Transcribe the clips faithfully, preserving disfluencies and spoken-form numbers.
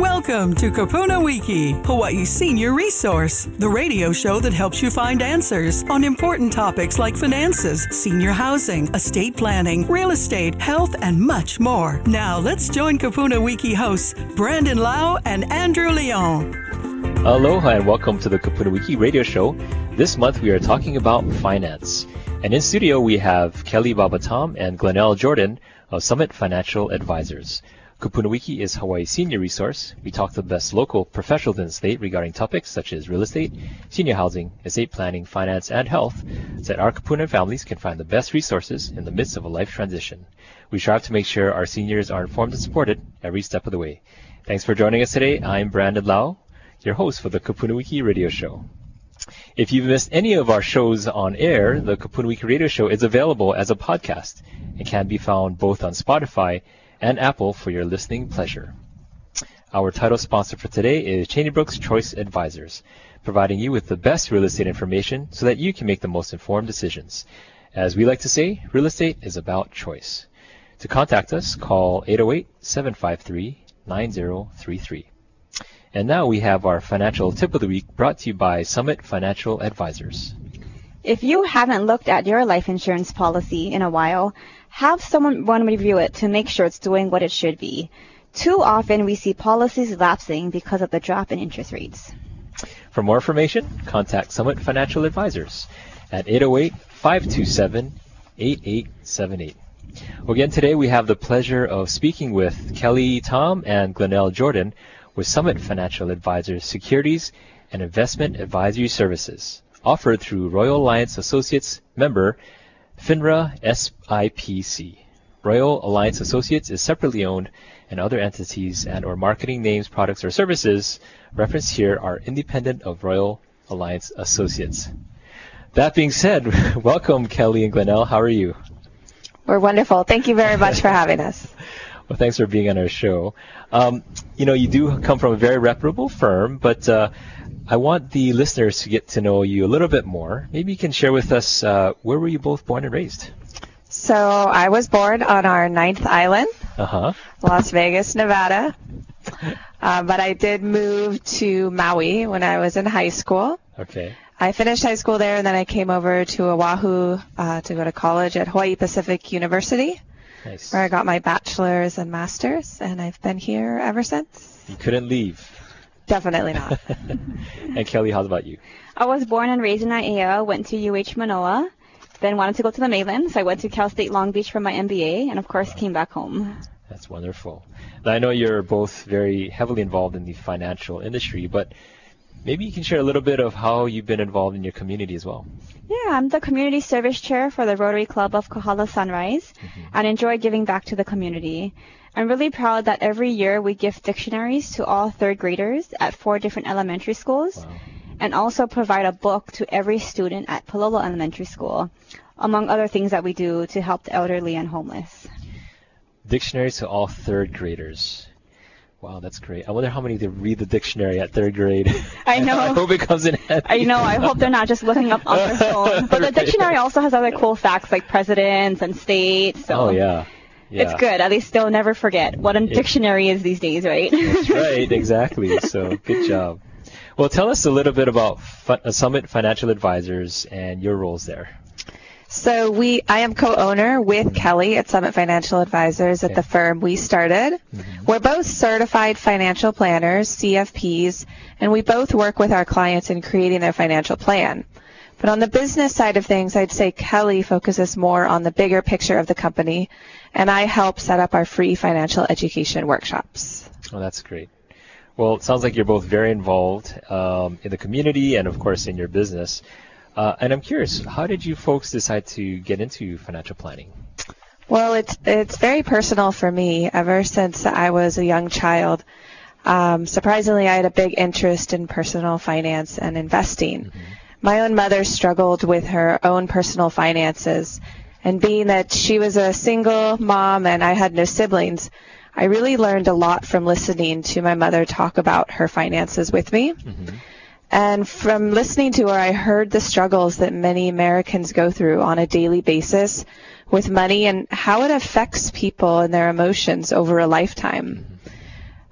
Welcome to Kapuna Wiki, Hawaii's senior resource, the radio show that helps you find answers on important topics like finances, senior housing, estate planning, real estate, health, and much more. Now, let's join Kapuna Wiki hosts Brandon Lau and Andrew Leon. Aloha and welcome to the Kapuna Wiki radio show. This month we are talking about finance. And in studio we have Kelly Babatom and Glenelle Jordan of Summit Financial Advisors. Kapuna Wiki is Hawaii's senior resource. We talk to the best local professionals in the state regarding topics such as real estate, senior housing, estate planning, finance, and health, so that our Kapuna families can find the best resources in the midst of a life transition. We strive to make sure our seniors are informed and supported every step of the way. Thanks for joining us today. I'm Brandon Lau, your host for the Kapuna Wiki radio show. If you've missed any of our shows on air, the Kapuna Wiki radio show is available as a podcast and can be found both on Spotify and Apple for your listening pleasure. Our title sponsor for today is Cheney Brooks Choice Advisors, providing you with the best real estate information so that you can make the most informed decisions. As we like to say, real estate is about choice. To contact us, call eight oh eight, seven five three, nine oh three three. And now we have our financial tip of the week brought to you by Summit Financial Advisors. If you haven't looked at your life insurance policy in a while, have someone review it to make sure it's doing what it should be. Too often we see policies lapsing because of the drop in interest rates. For more information, contact Summit Financial Advisors at eight oh eight, five two seven, eight eight seven eight. Well, again, today we have the pleasure of speaking with Kelly Tom and Glenelle Jordan with Summit Financial Advisors Securities and Investment Advisory Services, offered through Royal Alliance Associates member FINRA S I P C. Royal Alliance Associates is separately owned, and other entities and or marketing names, products, or services referenced here are independent of Royal Alliance Associates. That being said, welcome Kelly and Glenelle. How are you? We're wonderful. Thank you very much for having us. Well, thanks for being on our show. Um, you know, you do come from a very reputable firm, but uh, I want the listeners to get to know you a little bit more. Maybe you can share with us, uh, where were you both born and raised? So I was born on our ninth island, uh-huh. Las Vegas, Nevada. uh, but I did move to Maui when I was in high school. Okay. I finished high school there, and then I came over to Oahu uh, to go to college at Hawaii Pacific University. Nice. Where I got my bachelor's and master's, and I've been here ever since. You couldn't leave. Definitely not. And Kelly, how about you? I was born and raised in Aiea, went to U H Manoa, then wanted to go to the mainland, so I went to Cal State Long Beach for my M B A, and of course came back home. That's wonderful. Now, I know you're both very heavily involved in the financial industry, but maybe you can share a little bit of how you've been involved in your community as well. Yeah, I'm the community service chair for the Rotary Club of Kohala Sunrise, mm-hmm. and enjoy giving back to the community. I'm really proud that every year we give dictionaries to all third graders at four different elementary schools, wow. and also provide a book to every student at Palolo Elementary School, among other things that we do to help the elderly and homeless. Dictionaries to all third graders. Wow, that's great. I wonder how many they read the dictionary at third grade. I know. I hope it comes in handy. I know. I hope they're not just looking up on their phone. But the dictionary also has other cool facts like presidents and states. So oh, yeah. yeah. It's good. At least they'll never forget what a it, dictionary is these days, right? That's right. Exactly. So good job. Well, tell us a little bit about F- Summit Financial Advisors and your roles there. So we, I am co-owner with mm-hmm. Kelly at Summit Financial Advisors at okay. the firm we started. Mm-hmm. We're both certified financial planners, C F Ps, and we both work with our clients in creating their financial plan. But on the business side of things, I'd say Kelly focuses more on the bigger picture of the company, and I help set up our free financial education workshops. Oh, that's great. Well, it sounds like you're both very involved um, in the community and, of course, in your business. Uh, and I'm curious, how did you folks decide to get into financial planning? Well, it's it's very personal for me. Ever since I was a young child, um, surprisingly, I had a big interest in personal finance and investing. Mm-hmm. My own mother struggled with her own personal finances, and being that she was a single mom and I had no siblings, I really learned a lot from listening to my mother talk about her finances with me. Mm-hmm. And from listening to her, I heard the struggles that many Americans go through on a daily basis with money and how it affects people and their emotions over a lifetime.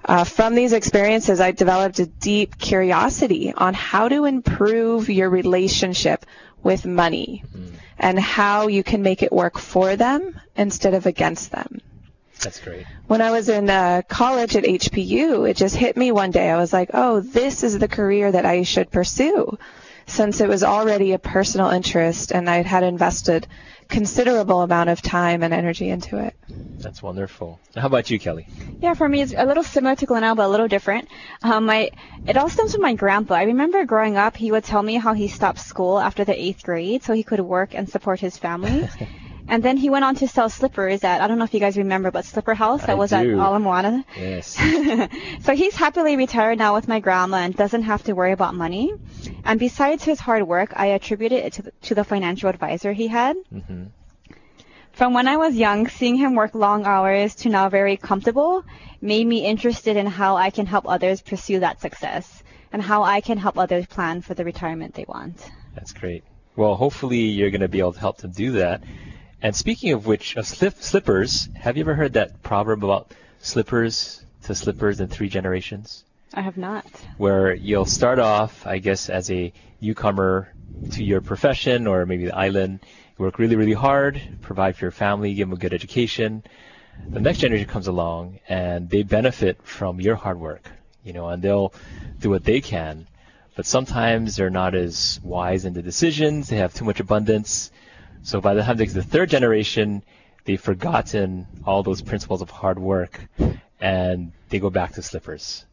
Uh, from these experiences, I developed a deep curiosity on how to improve your relationship with money mm-hmm. and how you can make it work for them instead of against them. That's great. When I was in uh, college at H P U, it just hit me one day. I was like, oh, this is the career that I should pursue, since it was already a personal interest and I had invested considerable amount of time and energy into it. That's wonderful. How about you, Kelly? Yeah, for me, it's a little similar to Glenelle, but a little different. Um, my, it all stems from my grandpa. I remember growing up, he would tell me how he stopped school after the eighth grade so he could work and support his family. And then he went on to sell slippers at, I don't know if you guys remember, but Slipper House that I was do. at Ala Moana. Yes. So he's happily retired now with my grandma and doesn't have to worry about money. And besides his hard work, I attribute it to the, to the financial advisor he had. Mm-hmm. From when I was young, seeing him work long hours to now very comfortable made me interested in how I can help others pursue that success and how I can help others plan for the retirement they want. That's great. Well, hopefully you're going to be able to help them do that. And speaking of which, of slip, slippers, have you ever heard that proverb about slippers to slippers in three generations? I have not. Where you'll start off, I guess, as a newcomer to your profession or maybe the island, you work really, really hard, provide for your family, give them a good education. The next generation comes along and they benefit from your hard work, you know, and they'll do what they can. But sometimes they're not as wise in the decisions. They have too much abundance. So by the time they get to the third generation, they've forgotten all those principles of hard work, and they go back to slippers.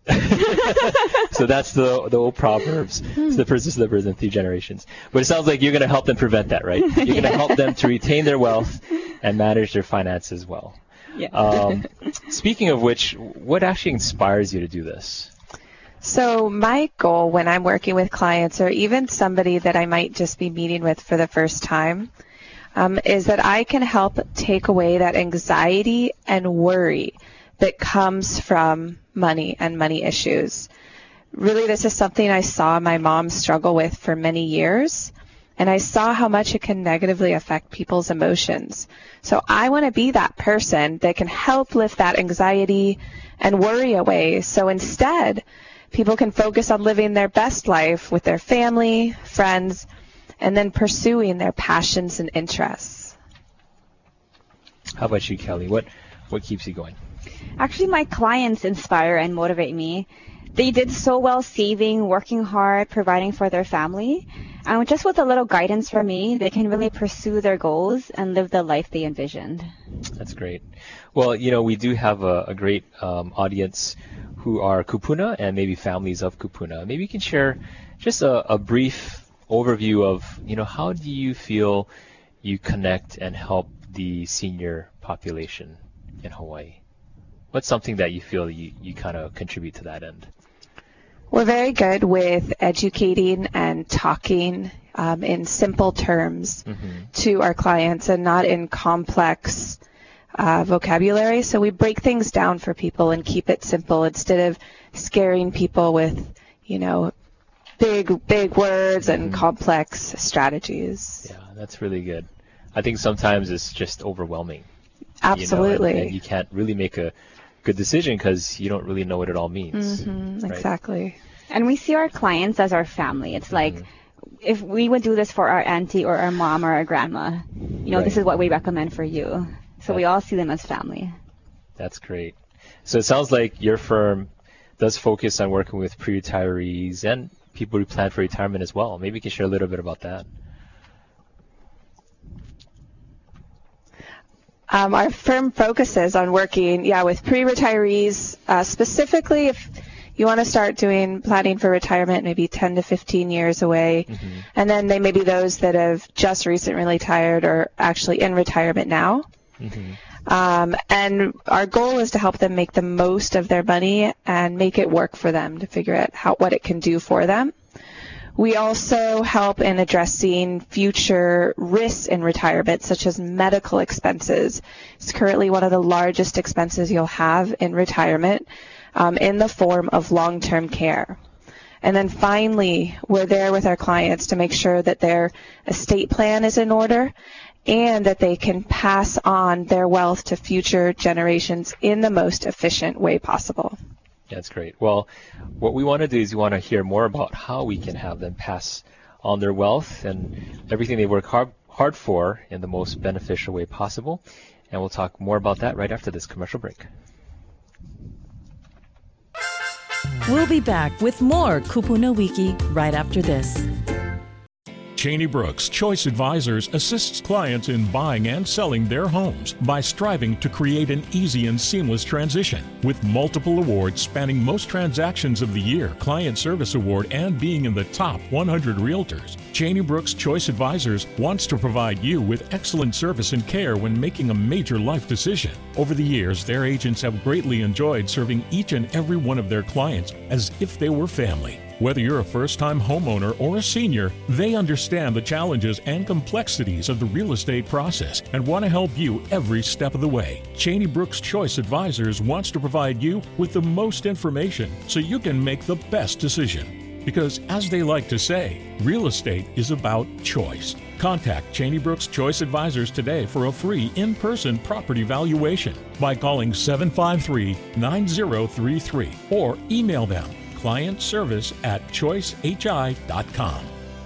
So that's the the old proverbs, slippers to slippers in three generations. But it sounds like you're going to help them prevent that, right? You're going to help them to retain their wealth and manage their finances well. Yeah. Um, speaking of which, what actually inspires you to do this? So my goal when I'm working with clients or even somebody that I might just be meeting with for the first time um, is that I can help take away that anxiety and worry that comes from money and money issues. Really, this is something I saw my mom struggle with for many years, and I saw how much it can negatively affect people's emotions. So I want to be that person that can help lift that anxiety and worry away. So instead, people can focus on living their best life with their family, friends, and then pursuing their passions and interests. How about you, Kelly? What what keeps you going? Actually, my clients inspire and motivate me. They did so well saving, working hard, providing for their family. And just with a little guidance from me, they can really pursue their goals and live the life they envisioned. That's great. Well, you know, we do have a, a great um, audience who are kupuna and maybe families of kupuna. Maybe you can share just a, a brief overview of, you know, how do you feel you connect and help the senior population in Hawaii? What's something that you feel you, you kind of contribute to that end? We're very good with educating and talking um, in simple terms mm-hmm. to our clients and not in complex uh, vocabulary. So we break things down for people and keep it simple instead of scaring people with, you know, big, big words and mm-hmm. complex strategies. Yeah, that's really good. I think sometimes it's just overwhelming. Absolutely. You know, and, and you can't really make a good decision because you don't really know what it all means. Mm-hmm, right? Exactly. And we see our clients as our family. It's like mm-hmm. if we would do this for our auntie or our mom or our grandma, you know, right. this is what we recommend for you. So that's, we all see them as family. That's great. So it sounds like your firm does focus on working with pre-retirees and people who plan for retirement as well. Maybe you can share a little bit about that. Um, our firm focuses on working, yeah, with pre-retirees, uh, specifically if you want to start doing planning for retirement maybe ten to fifteen years away, mm-hmm. and then they may be those that have just recently retired or actually in retirement now. Mm-hmm. Um, and our goal is to help them make the most of their money and make it work for them to figure out how what it can do for them. We also help in addressing future risks in retirement, such as medical expenses. It's currently one of the largest expenses you'll have in retirement um, in the form of long-term care. And then finally, we're there with our clients to make sure that their estate plan is in order and that they can pass on their wealth to future generations in the most efficient way possible. That's great. Well, what we want to do is we want to hear more about how we can have them pass on their wealth and everything they work hard, hard for in the most beneficial way possible. And we'll talk more about that right after this commercial break. We'll be back with more Kupuna Wiki right after this. Cheney Brooks Choice Advisors assists clients in buying and selling their homes by striving to create an easy and seamless transition. With multiple awards spanning most transactions of the year, Client Service Award, and being in the top one hundred realtors, Cheney Brooks Choice Advisors wants to provide you with excellent service and care when making a major life decision. Over the years, their agents have greatly enjoyed serving each and every one of their clients as if they were family. Whether you're a first-time homeowner or a senior, they understand the challenges and complexities of the real estate process and want to help you every step of the way. Cheney Brooks Choice Advisors wants to provide you with the most information so you can make the best decision. Because, as they like to say, real estate is about choice. Contact Cheney Brooks Choice Advisors today for a free in-person property valuation by calling seven five three, nine zero three three or email them client service at choice h i dot com.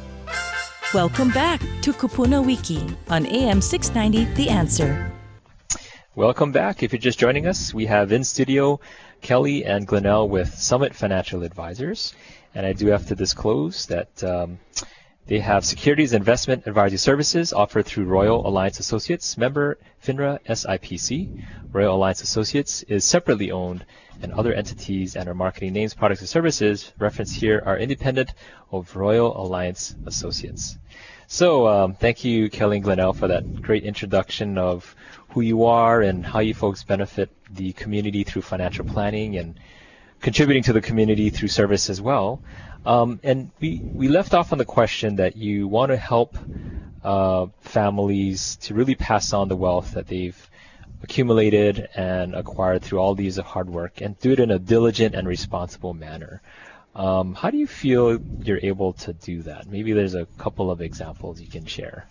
Welcome back to Kupuna Wiki on A M six ninety The Answer. Welcome back. If you're just joining us, we have in studio Kelly and Glenelle with Summit Financial Advisors. And I do have to disclose that um, they have securities investment advisory services offered through Royal Alliance Associates, member FINRA S I P C. Royal Alliance Associates is separately owned, and other entities and our marketing names, products, and services referenced here are independent of Royal Alliance Associates. So um, thank you, Kelly and Glenelle, for that great introduction of who you are and how you folks benefit the community through financial planning and contributing to the community through service as well. Um, and we, we left off on the question that you want to help uh, families to really pass on the wealth that they've accumulated and acquired through all these hard work and do it in a diligent and responsible manner. Um, how do you feel you're able to do that? Maybe there's a couple of examples you can share.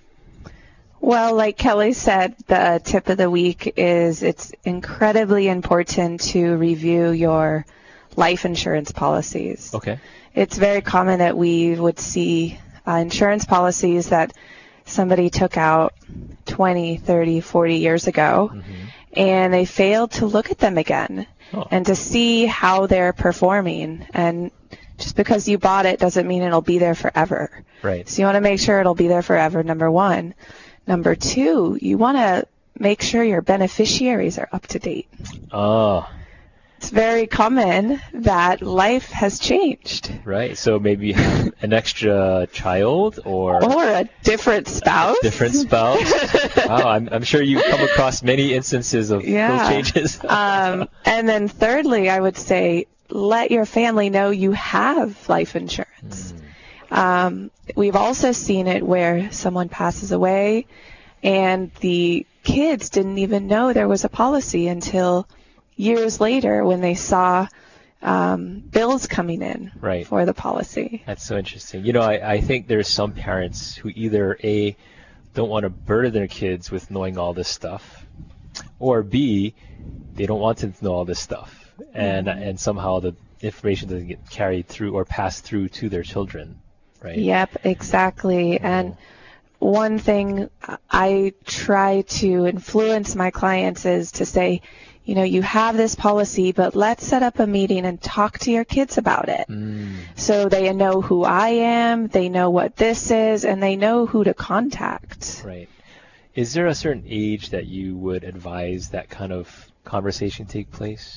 Well, like Kelly said, the tip of the week is it's incredibly important to review your life insurance policies. Okay. It's very common that we would see uh, insurance policies that somebody took out twenty, thirty, forty years ago, mm-hmm. and they failed to look at them again oh. and to see how they're performing. And just because you bought it doesn't mean it'll be there forever. Right. So you want to make sure it'll be there forever, number one. Number two, you want to make sure your beneficiaries are up to date. Oh. It's very common that life has changed. Right. So maybe you have an extra child or... Or a different spouse. A different spouse. Wow. I'm, I'm sure you've come across many instances of yeah. those changes. um, and then thirdly, I would say let your family know you have life insurance. Mm. Um, we've also seen it where someone passes away and the kids didn't even know there was a policy until years later when they saw um, bills coming in right. for the policy. That's so interesting. You know, I, I think there's some parents who either A, don't want to burden their kids with knowing all this stuff, or B, they don't want them to know all this stuff. And, mm-hmm. and somehow the information doesn't get carried through or passed through to their children. Right. Yep, exactly. Oh. And one thing I try to influence my clients is to say, you know, you have this policy, but let's set up a meeting and talk to your kids about it. Mm. So they know who I am, they know what this is, and they know who to contact. Right. Is there a certain age that you would advise that kind of conversation take place?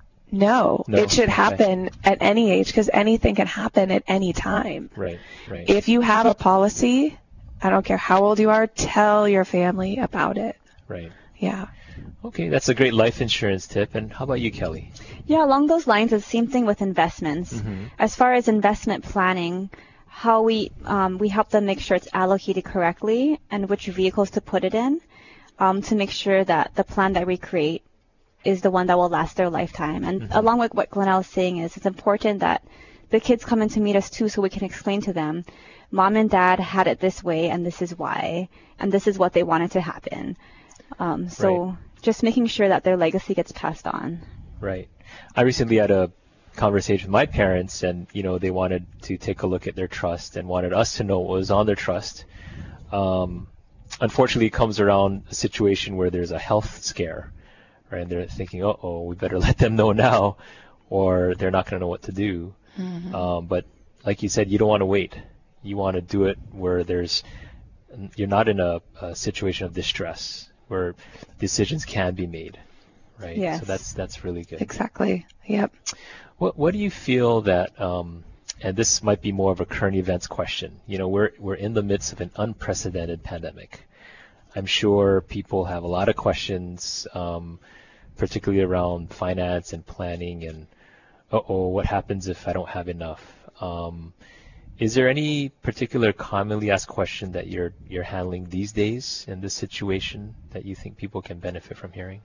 No, no, it should happen okay. at any age because anything can happen at any time. Right, right. If you have a policy, I don't care how old you are, tell your family about it. Right. Yeah. Okay, that's a great life insurance tip. And how about you, Kelly? Yeah, along those lines, it's the same thing with investments. Mm-hmm. As far as investment planning, how we um, we help them make sure it's allocated correctly and which vehicles to put it in um, to make sure that the plan that we create is the one that will last their lifetime. And mm-hmm. along with what Glenelle is saying is it's important that the kids come in to meet us too so we can explain to them, mom and dad had it this way and this is why, and this is what they wanted to happen. Um, so right. just making sure that their legacy gets passed on. Right. I recently had a conversation with my parents, and you know they wanted to take a look at their trust and wanted us to know what was on their trust. Um, unfortunately, it comes around a situation where there's a health scare, right? And they're thinking, "Uh oh, we better let them know now, or they're not going to know what to do." Mm-hmm. Um, but like you said, you don't want to wait. You want to do it where there's you're not in a, a situation of distress where decisions can be made, right? Yes. So that's that's really good. Exactly. Yep. What what do you feel that, um, and this might be more of a current events question, you know, we're we're in the midst of an unprecedented pandemic. I'm sure people have a lot of questions, um, particularly around finance and planning and, uh-oh, what happens if I don't have enough? Um, is there any particular commonly asked question that you're you're handling these days in this situation that you think people can benefit from hearing?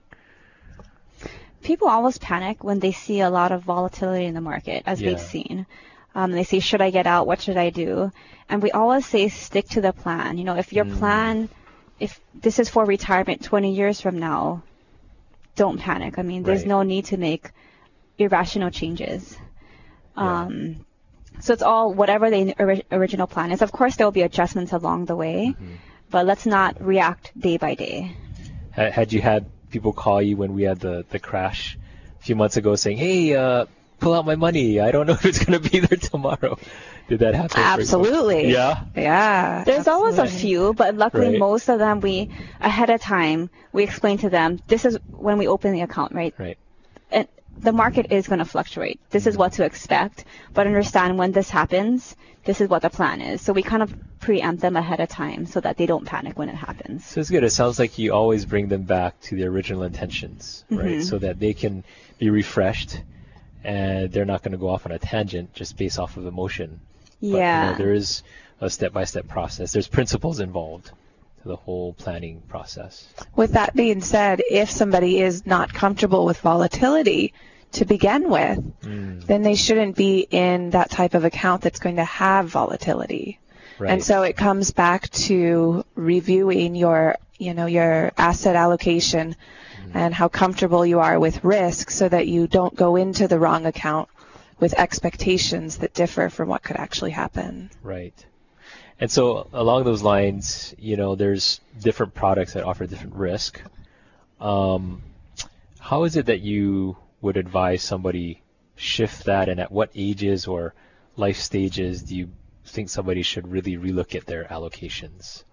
People always panic when they see a lot of volatility in the market, as Yeah. we've seen. Um, they say, should I get out? What should I do? And we always say, stick to the plan. You know, if your Mm. plan, if this is for retirement twenty years from now, don't panic. I mean, there's Right. no need to make irrational changes. Yeah. Um, so it's all whatever the ori- original plan is. Of course, there will be adjustments along the way, Mhm. but let's not react day by day. Ha- Had you had people call you when we had the, the crash a few months ago saying, hey, uh, pull out my money. I don't know if it's going to be there tomorrow. Did that happen? for you? Absolutely. Yeah? Yeah. There's always a absolutely. few, but luckily Right. most of them we, ahead of time, we explain to them, this is when we open the account, right? Right. And the market is going to fluctuate. This is what to expect, but understand when this happens, this is what the plan is. So we kind of preempt them ahead of time so that they don't panic when it happens. So it's good. It sounds like you always bring them back to their original intentions, right? Mhm. So that they can be refreshed and they're not going to go off on a tangent just based off of emotion. But, you Yeah. know, there is a step-by-step process. There's principles involved to the whole planning process. With that being said, if somebody is not comfortable with volatility to begin with, Mm, then they shouldn't be in that type of account that's going to have volatility. right. And so it comes back to reviewing your, you know, your asset allocation and how comfortable you are with risk so that you don't go into the wrong account with expectations that differ from what could actually happen. Right. And so along those lines, you know, there's different products that offer different risk. Um, how is it that you would advise somebody shift that, and at what ages or life stages do you think somebody should really relook at their allocations?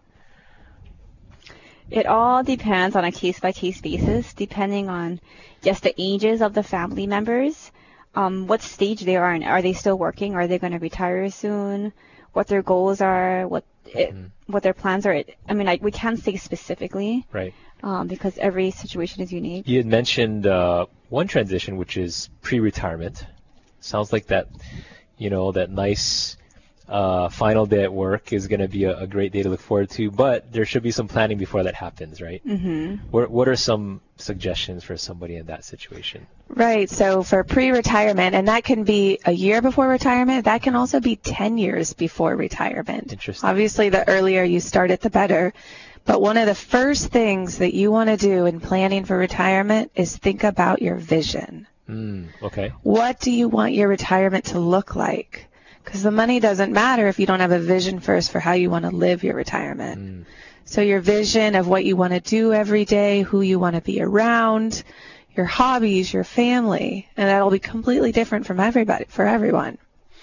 It all depends on a case-by-case basis, depending on, yes, the ages of the family members, um, what stage they are in. Are they still working? Are they going to retire soon? What their goals are? What it, Mhm. what their plans are? I mean, like, we can't say specifically Right. um, because every situation is unique. You had mentioned uh, one transition, which is pre-retirement. Sounds like that, you know, that nice uh, final day at work is going to be a, a great day to look forward to, but there should be some planning before that happens, right? Mm-hmm. What, what are some suggestions for somebody in that situation? Right. So for pre-retirement, and that can be a year before retirement, that can also be ten years before retirement. Interesting. Obviously, the earlier you start it, the better. But one of the first things that you want to do in planning for retirement is think about your vision. Mm, okay. What do you want your retirement to look like? Because the money doesn't matter if you don't have a vision first for how you want to live your retirement. Mm, So your vision of what you want to do every day, who you want to be around, your hobbies, your family, and that'll be completely different from everybody, for everyone.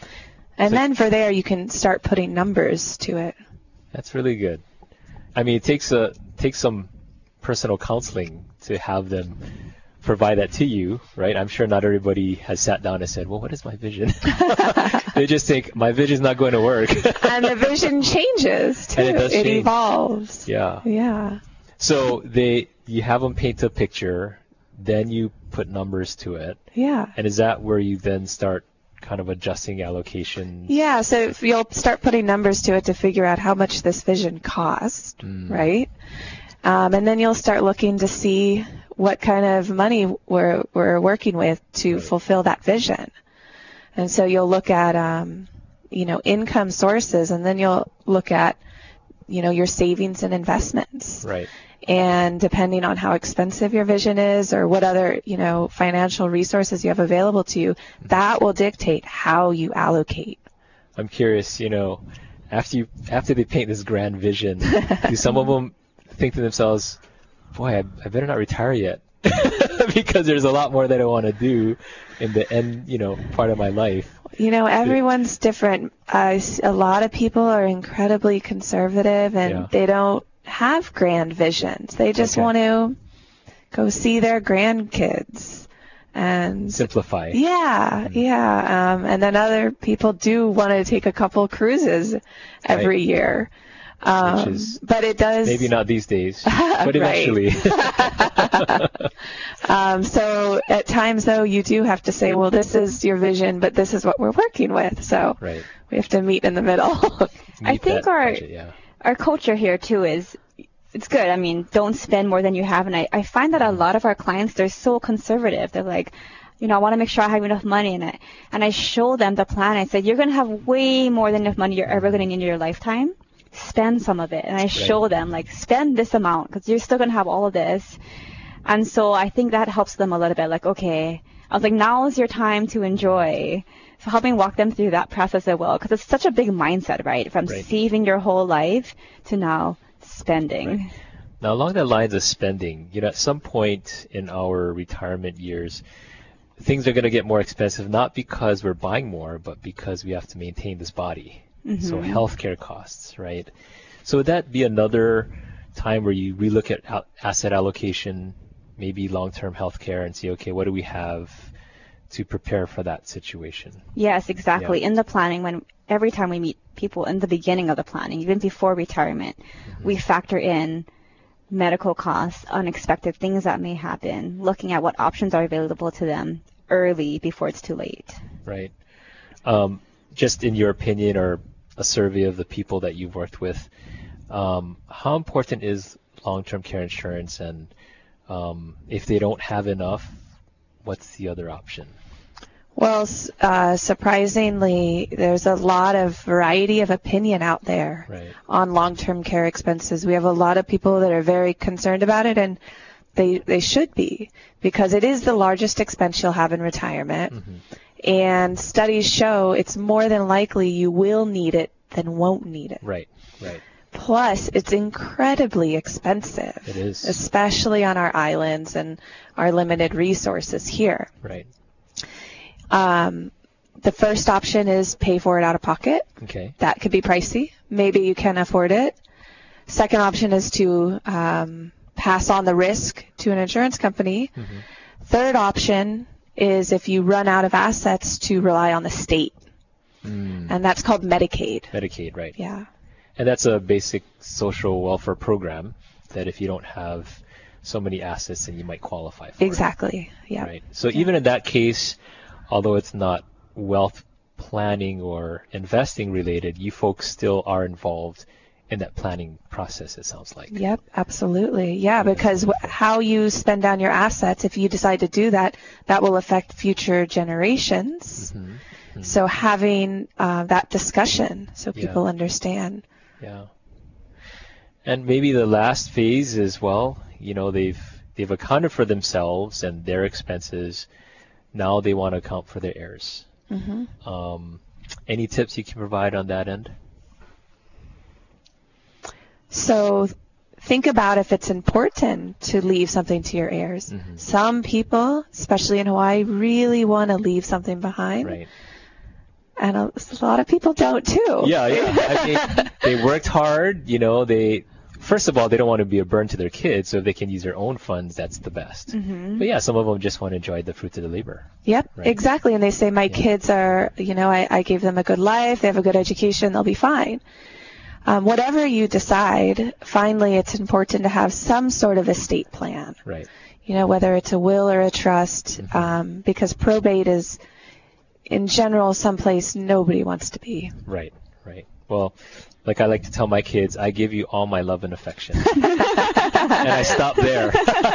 And So- then for there, you can start putting numbers to it. that's really good. I mean, it takes a takes some personal counseling to have them provide that to you, right? I'm sure not everybody has sat down and said, well, what is my vision? They just think, my vision's not going to work. And the vision changes, too. And it does change. evolves. Yeah. Yeah. So they, you have them paint a picture, then you put numbers to it. Yeah. And is that where you then start kind of adjusting allocations? Yeah, so if you'll start putting numbers to it to figure out how much this vision cost, Mm. right? Um, and then you'll start looking to see what kind of money we're, we're working with to Right. fulfill that vision. And so you'll look at, um, you know, income sources, and then you'll look at, you know, your savings and investments. Right. And depending on how expensive your vision is or what other, you know, financial resources you have available to you, that will dictate how you allocate. I'm curious, you know, after you after they paint this grand vision, do some of them think to themselves, boy, I, I better not retire yet because there's a lot more that I want to do in the end, you know, part of my life. You know, everyone's different. Uh, a lot of people are incredibly conservative and Yeah. they don't have grand visions. They just Okay. want to go see their grandkids. And Simplify. yeah, yeah. Um, and then other people do want to take a couple cruises every Right. year. Um, Which is but it does. Maybe not these days, but Right. eventually. um, so at times, though, you do have to say, well, this is your vision, but this is what we're working with. So Right. we have to meet in the middle. I Meet think that our budget, yeah. our culture here too is it's good. I mean, don't spend more than you have. And I, I find that a lot of our clients, they're so conservative. They're like, you know, I want to make sure I have enough money in it. And I show them the plan. I said, you're going to have way more than enough money you're ever going to need in your lifetime. Spend some of it. And I show them, like, spend this amount because you're still going to have all of this. And so I think that helps them a little bit. Like, okay, I was like, now is your time to enjoy. So helping walk them through that process as well, because it's such a big mindset, right? From Right. saving your whole life to now spending. Right. Now, along the lines of spending, you know, at some point in our retirement years, things are going to get more expensive, not because we're buying more, but because we have to maintain this body. Mm-hmm. So healthcare costs, right? So would that be another time where you relook at al- asset allocation, maybe long-term healthcare, and see, okay, what do we have to prepare for that situation? Yes, exactly. Yeah. In the planning, when every time we meet people in the beginning of the planning, even before retirement, Mm-hmm. we factor in medical costs, unexpected things that may happen, looking at what options are available to them early before it's too late. Right. Um, just in your opinion, or a survey of the people that you've worked with, um, how important is long-term care insurance? And um, if they don't have enough, what's the other option? Well, s- uh, surprisingly, there's a lot of variety of opinion out there Right. on long-term care expenses. We have a lot of people that are very concerned about it, and they they should be, because it is the largest expense you'll have in retirement. Mm-hmm. And studies show it's more than likely you will need it than won't need it. Right. Right. Plus, it's incredibly expensive. It is. Especially on our islands and our limited resources here. Right. Um, the first option is pay for it out of pocket. Okay. That could be pricey. Maybe you can afford it. Second option is to um, pass on the risk to an insurance company. Mm-hmm. Third option is if you run out of assets, to rely on the state. Mm. And that's called Medicaid. Medicaid, right. Yeah. And that's a basic social welfare program that if you don't have so many assets, then you might qualify for it. Exactly. Yeah. Right. So even in that case, although it's not wealth planning or investing related, you folks still are involved in that planning process, it sounds like. Yep, absolutely. Yeah, because wh- how you spend down your assets, if you decide to do that, that will affect future generations. Mm-hmm. Mm-hmm. So having uh, that discussion so people Yeah. understand. Yeah. And maybe the last phase is, well, you know, they've they've accounted for themselves and their expenses. Now they want to account for their heirs. Mm-hmm. Um, any tips you can provide on that end? So think about if it's important to leave something to your heirs. Mhm. Some people, especially in Hawaii, really want to leave something behind. Right. And a, a lot of people don't too. Yeah, yeah. I mean, they worked hard, you know, they, first of all, they don't want to be a burden to their kids, so if they can use their own funds, that's the best. Mm-hmm. But yeah, some of them just want to enjoy the fruits of the labor. Yep, Right. exactly. And they say, my Yeah. kids are, you know, I, I gave them a good life, they have a good education, they'll be fine. Um, whatever you decide, finally, it's important to have some sort of estate plan. Right. You know, whether it's a will or a trust, Mhm. um, because probate is, in general, someplace nobody wants to be. Right, right. Well, like I like to tell my kids, I give you all my love and affection. And I stop there.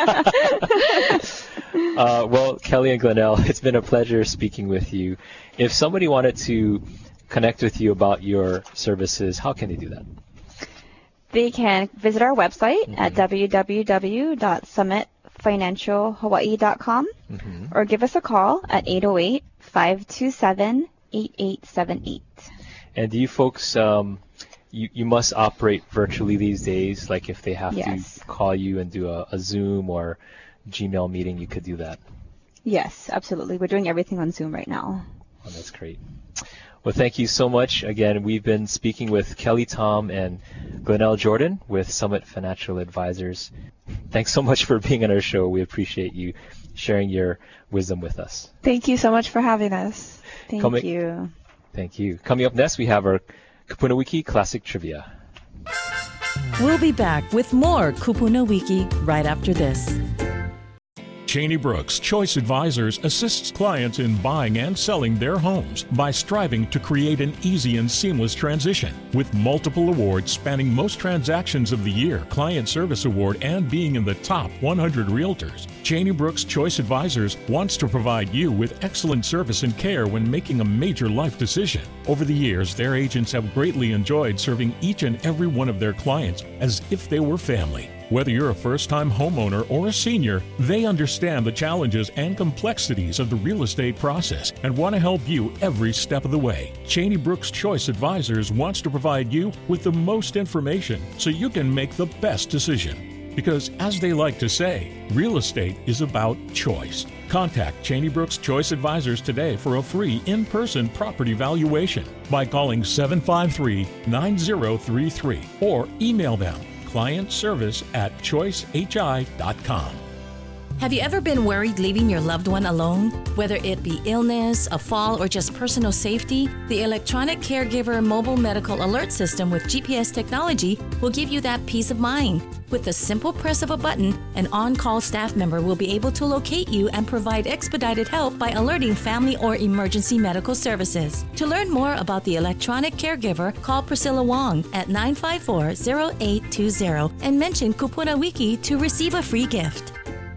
uh, well, Kelly and Glenelle, it's been a pleasure speaking with you. If somebody wanted to connect with you about your services, how can they do that? They can visit our website Mm-hmm. at w w w dot summit financial hawaii dot com Mm-hmm. or give us a call at eight oh eight, five two seven, eight eight seven eight. And do you folks, um, you, you must operate virtually these days? Like if they have Yes. to call you and do a, a Zoom or Gmail meeting, you could do that. Yes, absolutely. We're doing everything on Zoom right now. Oh, that's great. Well, thank you so much. Again, we've been speaking with Kelly Tom and Glenelle Jordan with Summit Financial Advisors. Thanks so much for being on our show. We appreciate you sharing your wisdom with us. Thank you so much for having us. Thank Coming- you. Thank you. Coming up next, we have our Kupuna Wiki Classic Trivia. We'll be back with more Kupuna Wiki right after this. Cheney Brooks Choice Advisors assists clients in buying and selling their homes by striving to create an easy and seamless transition. With multiple awards spanning most transactions of the year, Client Service Award, and being in the top one hundred realtors, Cheney Brooks Choice Advisors wants to provide you with excellent service and care when making a major life decision. Over the years, their agents have greatly enjoyed serving each and every one of their clients as if they were family. Whether you're a first-time homeowner or a senior, they understand the challenges and complexities of the real estate process and want to help you every step of the way. Cheney Brooks Choice Advisors wants to provide you with the most information so you can make the best decision. Because, as they like to say, real estate is about choice. Contact Cheney Brooks Choice Advisors today for a free in-person property valuation by calling seven five three, nine zero three three or email them client service at choice h i dot com. Have you ever been worried leaving your loved one alone? Whether it be illness, a fall, or just personal safety, the Electronic Caregiver Mobile Medical Alert System with G P S technology will give you that peace of mind. With the simple press of a button, an on-call staff member will be able to locate you and provide expedited help by alerting family or emergency medical services. To learn more about the Electronic Caregiver, call Priscilla Wong at nine five four, zero eight two zero and mention Kupuna Wiki to receive a free gift.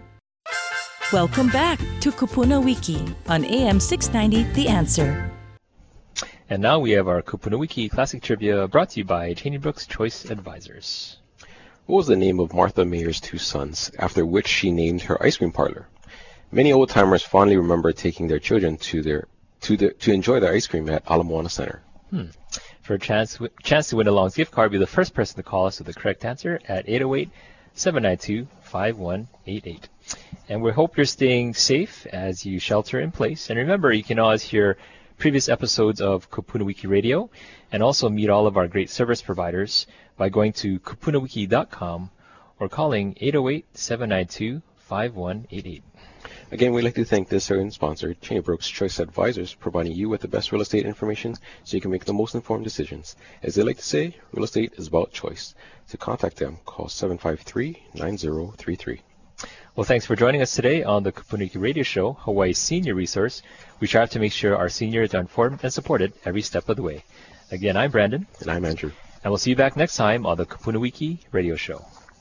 Welcome back to Kupuna Wiki on A M six ninety The Answer. And now we have our Kupuna Wiki Classic Trivia brought to you by Cheney Brooks Choice Advisors. What was the name of Martha Mayer's two sons, after which she named her ice cream parlor? Many old-timers fondly remember taking their children to their to the, to enjoy their ice cream at Ala Moana Center. Hmm. For a chance, chance to win a Long's gift card, be the first person to call us with the correct answer at eight oh eight, seven nine two, five one eight eight. And we hope you're staying safe as you shelter in place. And remember, you can always hear previous episodes of Kupuna Wiki Radio and also meet all of our great service providers by going to kupuna wiki dot com or calling eight oh eight, seven nine two, five one eight eight. Again, we'd like to thank this certain sponsor, Cheney Brooks Choice Advisors, providing you with the best real estate information so you can make the most informed decisions. As they like to say, real estate is about choice. To contact them, call seven five three, nine zero three three. Well, thanks for joining us today on the Kupuna Wiki Radio Show, Hawaii's senior resource. We strive to make sure our seniors are informed and supported every step of the way. Again, I'm Brandon. And I'm Andrew. And we'll see you back next time on the Kupuna Wiki Radio Show.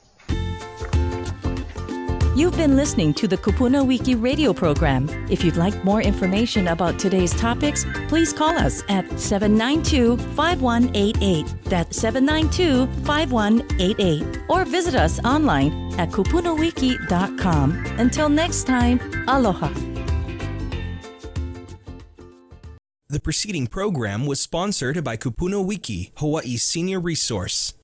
You've been listening to the Kupuna Wiki radio program. If you'd like more information about today's topics, please call us at seven nine two, five one eight eight. That's seven nine two, five one eight eight. Or visit us online at kupuna wiki dot com. Until next time, aloha. The preceding program was sponsored by Kupuna Wiki, Hawaii's senior resource.